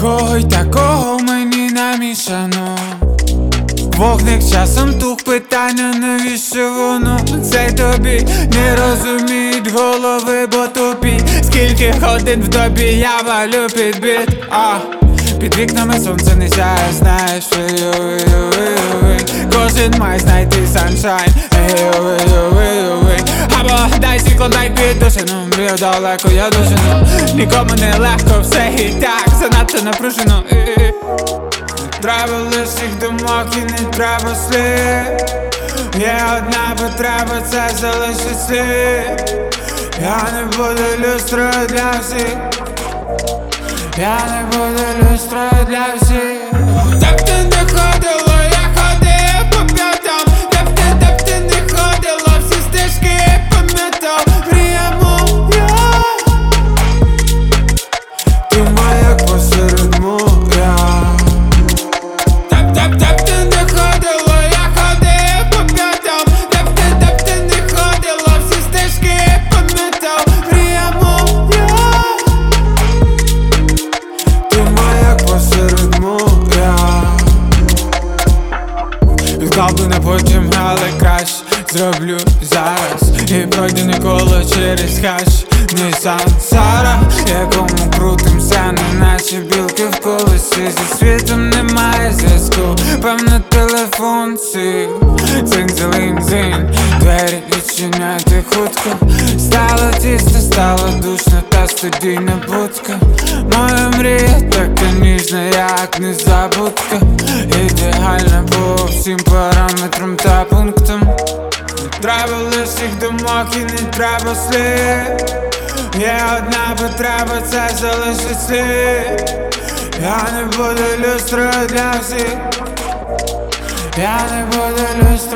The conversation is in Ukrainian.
Такого й такого мені намішано. Вогник часом тух, питання, навіщо воно? Це тобі не розуміють голови, бо тупі. Скільки годин в добі я валю під біт. Під вікнами сонце не сяє, знаєш, кожен має знайти саншайн. Або дай світло, дай піддушину. Мрію далеко, я душину. Нікому не легко, все і так занадто напружено. Треба лишніх думок і не треба слів. Є одна потреба, це залишить слід. Я не буду люстрою для всіх. Я не буду люстрою для всіх. Де б ти не ходила, я ходив по п'ятам. Де б ти не ходила, всі стежки пам'ятав. Мрія моя, ти моя посеред моря. Де б ти не ходила, я ходив по п'ятам. Де б ти не ходила, всі стежки пам'ятав. Мрія моя, ти моя посеред моря. Відкаплена потім, але краще зроблю зараз. І пройдене коло через хащ. Нісан Сара, якому крутимся, не наче білки в колесі. Зі світом немає зв'язку, певно телефон сів. Дзинь-дзелинь-дзинь, двері відчиняйте хутко. Стало тісто, стало душно, та студійна будка. Моя мрія така ніжна, як незабудка. Ідеальна по всім параметрам та пунктам. Не треба лишніх думок і не треба слів. Є одна потреба, це залишить слід. Я не буду люстрою для всіх. Я не буду люстрою.